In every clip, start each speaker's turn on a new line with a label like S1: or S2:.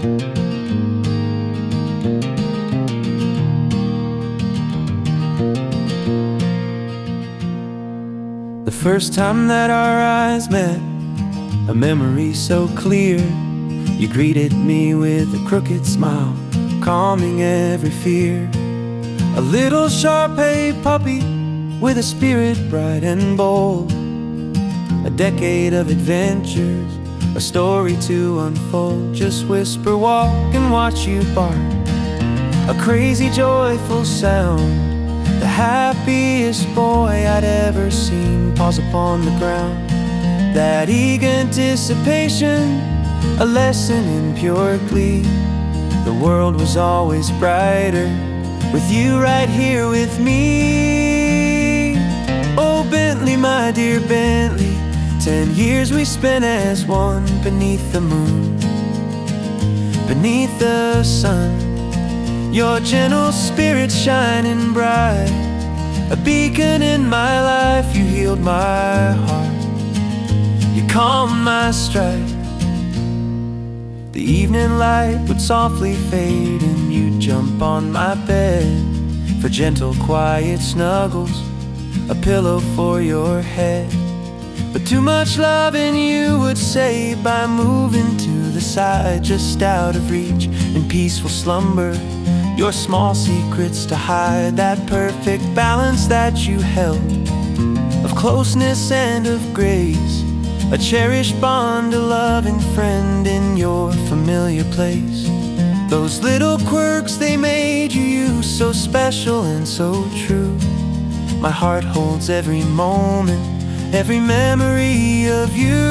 S1: The first time that our eyes met, a memory so clear. You greeted me with a crooked smile, calming every fear. A little Shar-Pei puppy with a spirit bright and bold. A decade of adventures, a story to unfold. Just whisper, walk, and watch you bark. A crazy, joyful sound. The happiest boy I'd ever seen pause upon the ground. That eager anticipation, a lesson in pure glee. The world was always brighter with you right here with me. Oh Bentley, my dear Bentley, 10 years we spent as one beneath the moon, beneath the sun. Your gentle spirit shining bright, a beacon in my life. You healed my heart, you calmed my strife. The evening light would softly fade and you'd jump on my bed for gentle, quiet snuggles, a pillow for your head. But too much loving you would say by moving to the side, just out of reach in peaceful slumber. Your small secrets to hide, that perfect balance that you held, of closeness and of grace. A cherished bond, a loving friend in your familiar place. Those little quirks, they made you so special and so true. My heart holds every moment, every memory of you.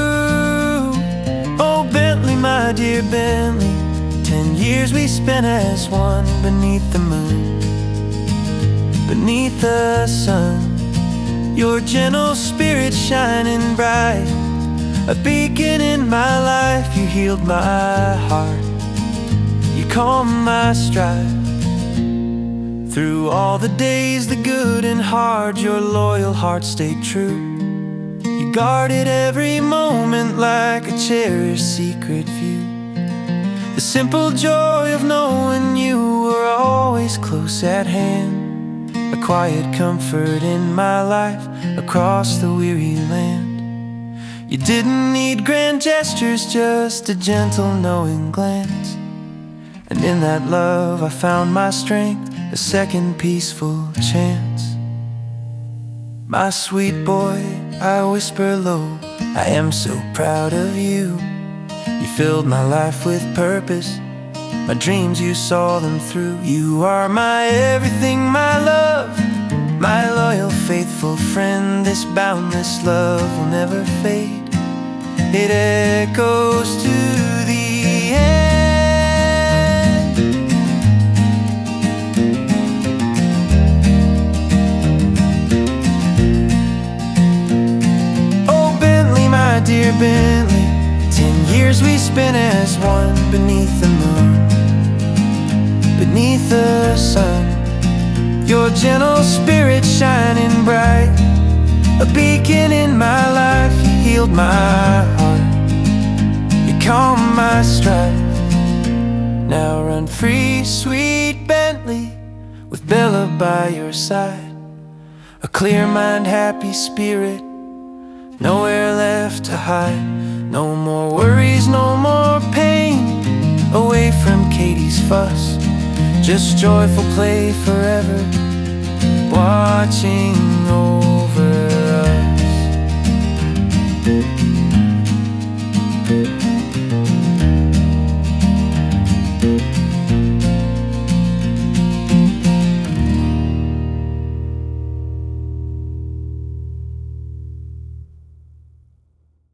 S1: Oh Bentley, my dear Bentley, 10 years we spent as one beneath the moon, beneath the sun. Your gentle spirit shining bright, a beacon in my life. You healed my heart, you calmed my strife. Through all the days, the good and hard, your loyal heart stayed true. You guarded every moment like a cherished secret view. The simple joy of knowing you were always close at hand, a quiet comfort in my life across the weary land. You didn't need grand gestures, just a gentle knowing glance. And in that love I found my strength, a second peaceful chance. My sweet boy, I whisper low, I am so proud of you. You filled my life with purpose, my dreams you saw them through. You are my everything, my love, my loyal, faithful friend. This boundless love will never fade, it echoes to the end. Oh Bentley, my dear Bentley, 10 years we spent as one beneath the moon, beneath the sun. Your gentle spirit shining bright, a beacon in my life. You healed my heart, you calmed my strife. Now run free, sweet Bentley, with Bella by your side. A clear mind, happy spirit, nowhere left to hide. No more worries, no more pain, away from Katie's fuss. Just joyful play forever, watching over